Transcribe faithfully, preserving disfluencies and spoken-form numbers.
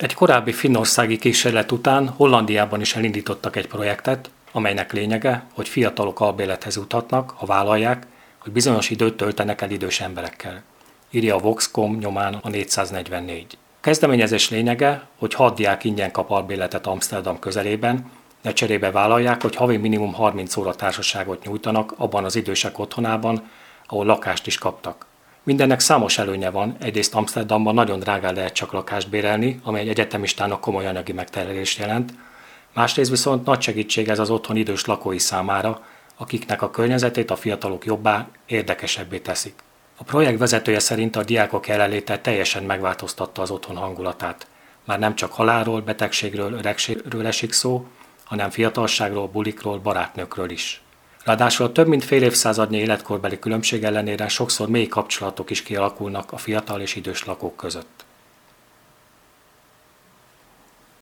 Egy korábbi finnországi kísérlet után Hollandiában is elindítottak egy projektet, amelynek lényege, hogy fiatalok albérlethez juthatnak, ha vállalják, hogy bizonyos időt töltenek el idős emberekkel. Írja a Vox pont com nyomán a négyszáznegyvennégy. A kezdeményezés lényege, hogy hat diák ingyen kap albérletet Amszterdam közelében, de cserébe vállalják, hogy havi minimum harminc óra társaságot nyújtanak abban az idősek otthonában, ahol lakást is kaptak. Mindennek számos előnye van, egyrészt Amszterdamban nagyon drágán lehet csak lakást bérelni, amely egy egyetemistának komoly anyagi megterhelést jelent, másrészt viszont nagy segítség ez az otthon idős lakói számára, akiknek a környezetét a fiatalok jobbá, érdekesebbé teszik. A projekt vezetője szerint a diákok jelenléte teljesen megváltoztatta az otthon hangulatát. Már nem csak halálról, betegségről, öregségről esik szó, hanem fiatalságról, bulikról, barátnőkről is. Ráadásul a több mint fél évszázadnyi életkorbeli különbség ellenére sokszor mély kapcsolatok is kialakulnak a fiatal és idős lakók között.